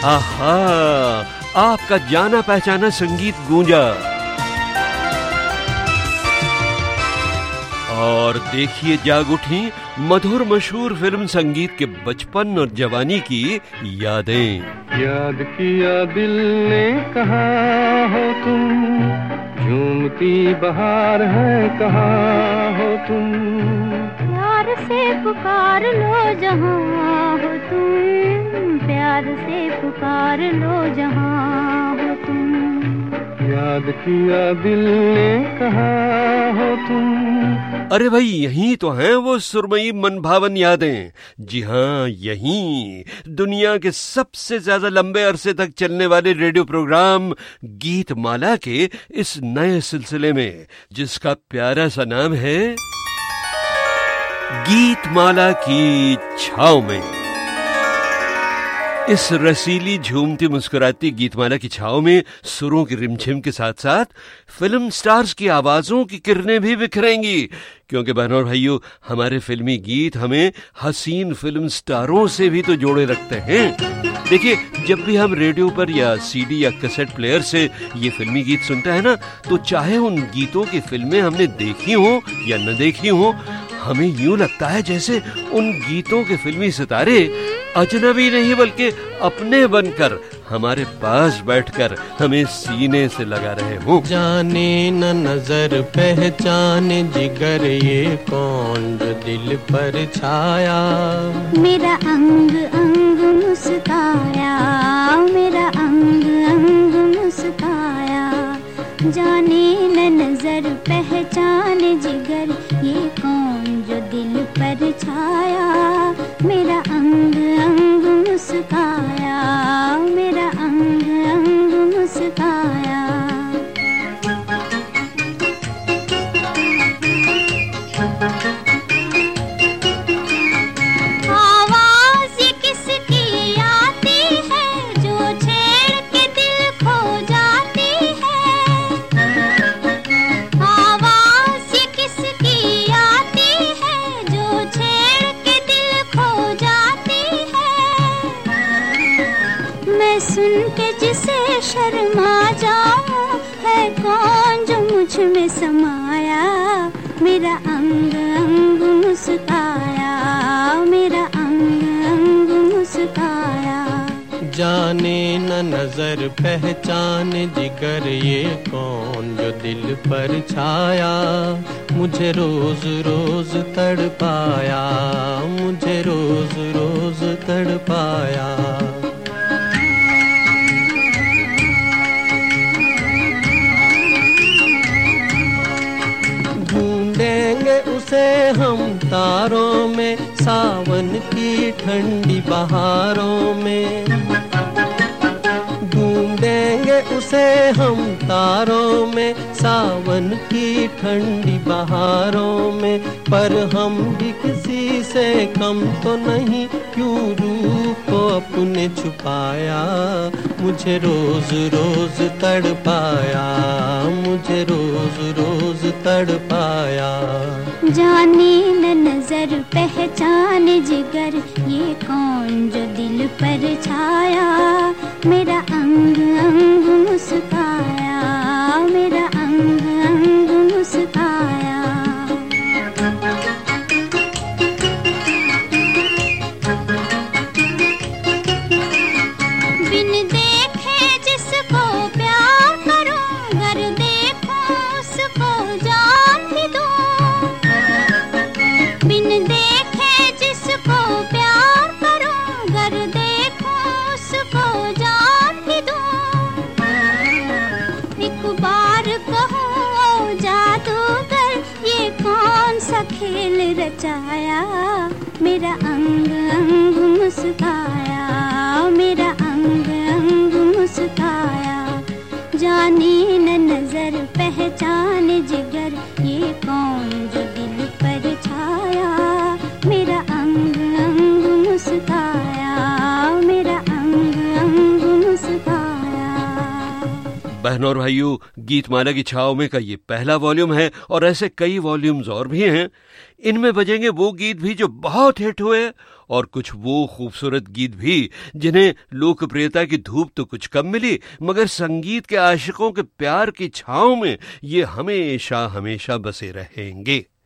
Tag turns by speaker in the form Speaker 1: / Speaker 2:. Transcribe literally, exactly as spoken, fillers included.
Speaker 1: आहा, आपका जाना पहचाना संगीत गूंजा। और देखिए जाग उठी मधुर मशहूर फिल्म संगीत के बचपन और जवानी की यादें।
Speaker 2: याद किया दिल ने कहाँ हो तुम, झूमती बहार है कहाँ हो तुम,
Speaker 3: प्यार से पुकार लो जहाँ हो तुम, प्यार से पुकार लो जहाँ हो तुम।
Speaker 2: याद किया दिल ने कहाँ हो तुम।
Speaker 1: अरे भाई यही तो हैं वो सुरमई मनभावन यादें। जी हाँ, यही दुनिया के सबसे ज्यादा लंबे अरसे तक चलने वाले रेडियो प्रोग्राम गीत माला के इस नए सिलसिले में, जिसका प्यारा सा नाम है गीत माला की छाव में। इस रसीली झूमती मुस्कुराती गीतमाला की छाव में सुरों की रिमझिम के साथ साथ फिल्म स्टार्स की आवाजों की किरणें भी बिखरेंगी, क्योंकि बहनों और भाइयों, हमारे फिल्मी गीत हमें हसीन फिल्म स्टारों से भी तो जोड़े रखते हैं। देखिए, जब भी हम रेडियो पर या सीडी या कैसेट प्लेयर से ये फिल्मी गीत सुनते हैं ना, तो चाहे उन गीतों की फिल्में हमने देखी हो या न देखी हो, हमें यूं लगता है जैसे उन गीतों के फिल्मी सितारे अजनबी नहीं बल्कि अपने बनकर हमारे पास बैठकर हमें सीने से लगा रहे हो।
Speaker 4: जाने न नजर पहचाने जिगर ये कौन जो दिल पर छाया,
Speaker 3: मेरा अंग अंग मुस्काया, मेरा अंग अंग मुस्काया। जाने न नजर पहचाने जिगर ये कौन जो दिल पर छाया, मेरा अंग अंग मुस्काया, मेरा अंग अंग मुस्काया। आवाज़ ये किसकी आती है जो छेड़ के दिल खो जाती है, आवाज़ ये किसकी आती है जो छेड़ के दिल खो जाती है। मैं सुन के जिसे शर्मा जाऊं, है कौन जो मुझ में समाया, मेरा अंग अंग मुस्काया, मेरा अंग अंग मुस्काया।
Speaker 4: जाने न नजर पहचाने जिगर ये कौन जो दिल पर छाया, मुझे रोज रोज तड़पाया, मुझे रोज रोज तड़पाया। ढूंढेंगे उसे हम तारों में, सावन की ठंडी बहारों में, ढूंढेंगे उसे हम तारों में, सावन की ठंडी बहारों में। पर हम भी किसी से कम तो नहीं, क्यों रूह को अपने छुपाया, मुझे रोज रोज तड़पाया, मुझे रोज रोज तड़पाया।
Speaker 3: जाने न नजर पहचाने जिगर ये कौन जो दिल पर छाया, मेरा अंग अंग मुस्काया, मेरा अंग अंग मुस्काया। बिन देखे जिसको प्यार करूं, गर देखूं उसको जान भी दूं, बिन देखे जिसको प्यार करूं, गर देखूं उसको जान भी दूं। एक बार कहूं ओ जादूगर ये कौन सा खेल रचाया, मेरा अंग अंग मुस्काया, मेरा अंग अंग मुस्काया। जाने न नजर पहचाने जिगर ये कौन जो दिल पर छाया, मेरा अंग अंग मुस्काया, मेरा अंग अंग मुस्काया।
Speaker 1: बहनों और भाइयों, गीतमाला की छाव में का ये पहला वॉल्यूम है और ऐसे कई वॉल्यूम्स और भी हैं। इनमें बजेंगे वो गीत भी जो बहुत हिट हुए और कुछ वो खूबसूरत गीत भी जिन्हें लोकप्रियता की धूप तो कुछ कम मिली, मगर संगीत के आशिकों के प्यार की छाव में ये हमेशा हमेशा बसे रहेंगे।